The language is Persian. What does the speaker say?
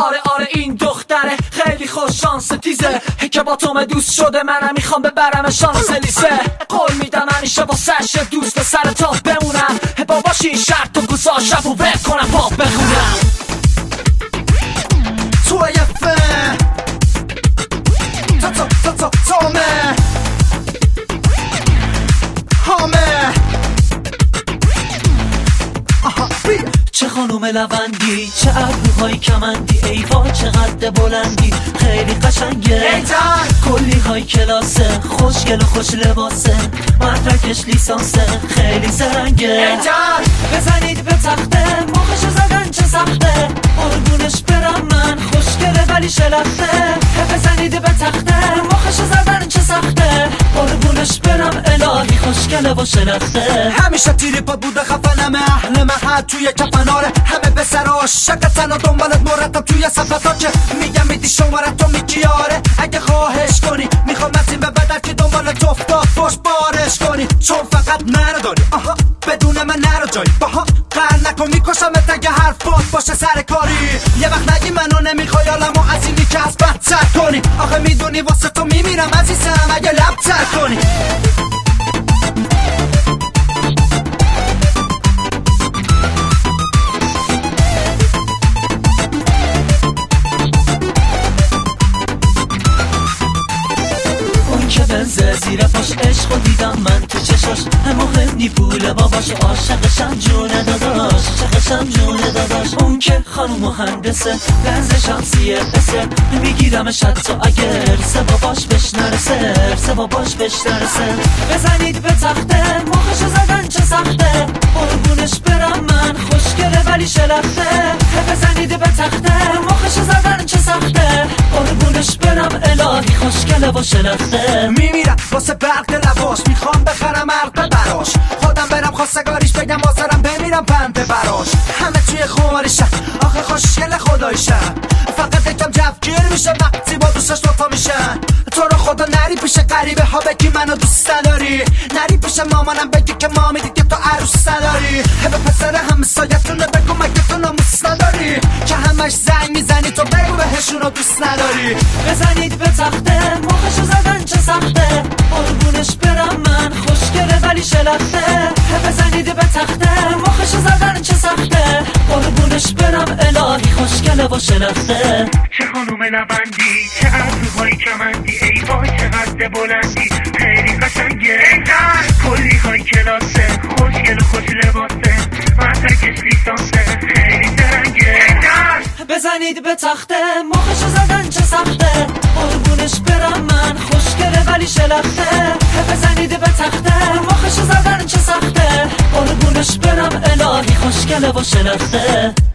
آره این دختره خیلی خوش شانس تیزه که با تو دوست شده، منم میخوام ببرم شانس لیسه. قول میدم همیشه واسش دوست سر تا بمونم، باباش این شرط و گذاشتم و بکنم پاپ بخونم. توی فن تومه همه چه خانوم لوندی، چه ابروهای کمندی، ای وای چقدر بلندی، خیلی قشنگه، کلی های کلاسه، خوشگل و خوش لباسه، مدرکش لیسانسه، خیلی زرنگه. بزنید به تخته، مخشو زدن چه سخته، قربونش برم من خوشگله ولی شلخته. بزنید به تخته، مخشو زدن چه سخته، قربونش برم الهی خوشگله و شلخته. همیشه تیری پا بوده خفنم، اهل محل توی کفناره، همه به سر عاشقتن و دنبالت مرتب توی صفحات که میگم میدی شماره تو میگی آره. اگه خواهش کنی میخوام از این به بدر که دنبال تو افتاد فش بارش کنی، چون فقط منو داری بدون من نرو جایی باها قهر نکن میکشمت اگه حرفات باشه سر کاری. یه وقت نگی منو نمیخوای حالمو از اینی که از بدتر کنی، آخه میدونی واسه تو میمیرم عزیزم اگه لبتر کنی. که بنزه زیر پاش عشقو دیدم من تو چشاش، مهم نی پول باباش، عاشقشم جونه داداش، عاشقشم جونه داداش. اون که خانوم مهندسه، بنز شمسیه بسه، میگیرمش حتی اگر سه باباش بش نرسه، سه باباش بش نرسه. بزنید به تخته، مخشو زدن چه سخته، قربونش برم من خوشگله ولی شلخته. بزنید به تخته، مخشو زدن چه سخته، قربونش برم الهی خوشگله و شلخته. میمیرم واسه برق لباش، میخوام بخرم عرق براش، خودم برم خواستگاریش بگم واسرم بمیرم پنده براش. همه توی خماریشن آخه خوشگل خدایشن، فقط یکم جوگیر میشه وقتی با دوستش دوتا میشن. تو رو خدا نری پیش غریبه ها بگی منو دوست نداری، نری پیش مامانم بگی که مامی دیگه تو عروس نداری. به پسر همسایتونه بگو مگه تو ناموس نداری، که همش زنگ میزنی تو بگو بهشونو دوست نداری. بزنید به تخته، مخشو زدن چه سخته، قربونش برم من خوشگله ولی شلخته. بزنید به تخته، مخشو زدن چه سخته، قربونش برم الهی خوشگله و شلخته. چه خانوم لوندی، چه ابروهای کمندی، ای وای چقدر بلندی، خیلی قشنگه، کلی های کلاسه، خوشگل و خوش لباسه، مدرکش لیسانسه، خیلی زرنگه. بزنید به تخته، مخشو زدن چه سخته، قربونش برم من خوشگله ولی شلخته. بزنید به تخته، مخشو زدن چه سخته، قربونش برم الهی خوشگله و شلخته.